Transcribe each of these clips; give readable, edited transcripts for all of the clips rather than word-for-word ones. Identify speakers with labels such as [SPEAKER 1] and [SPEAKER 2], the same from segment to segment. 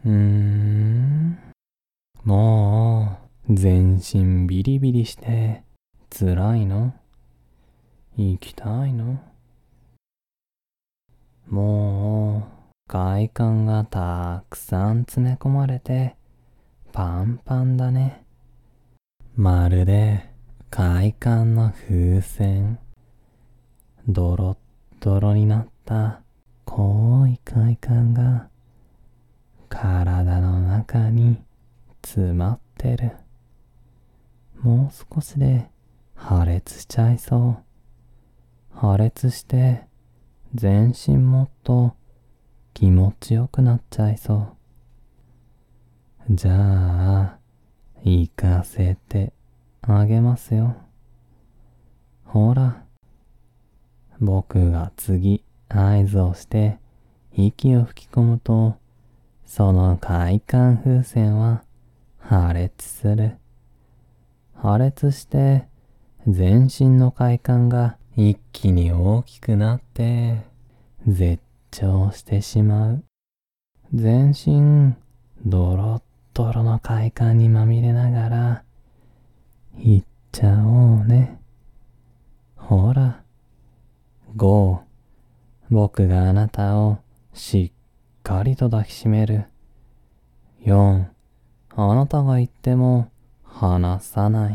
[SPEAKER 1] うーん。もう、全身ビリビリして、辛いの？行きたいの？もう、快感がたくさん詰め込まれて、パンパンだね。まるで、快感の風船。ドロッドロになった濃い快感が体の中に詰まってる。もう少しで破裂しちゃいそう。破裂して全身もっと気持ちよくなっちゃいそう。じゃあ、行かせてあげますよ。ほら、僕が次合図をして息を吹き込むと、その快感風船は破裂する。破裂して全身の快感が一気に大きくなって絶頂してしまう。全身ドロッドロの快感にまみれながらいっちゃおうね。ほら、ゴー。僕があなたをしっかりと抱きしめる。4、あなたが言っても離さない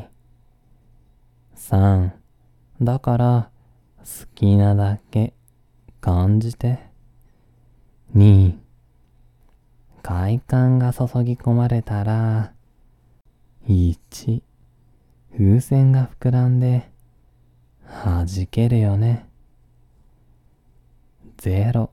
[SPEAKER 1] 。3、だから好きなだけ感じて。2、快感が注ぎ込まれたら、1、風船が膨らんで弾けるよね。0、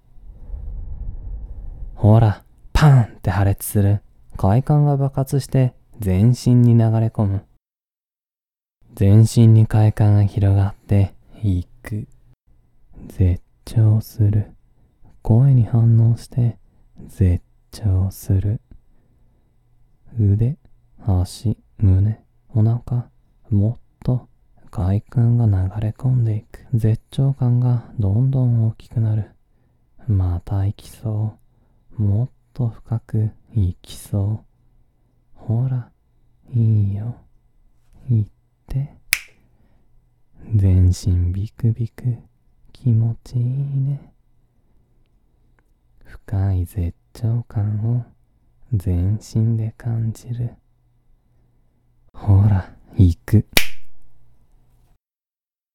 [SPEAKER 1] ほら、パンって破裂する。快感が爆発して全身に流れ込む。全身に快感が広がっていく。絶頂する。声に反応して絶頂する。腕、足、胸、お腹、もっと快感が流れ込んでいく。絶頂感がどんどん大きくなる。また行きそう。もっと深く行きそう。ほら、いいよ。行って。全身ビクビク。気持ちいいね。深い絶頂感を全身で感じる。ほら、行く。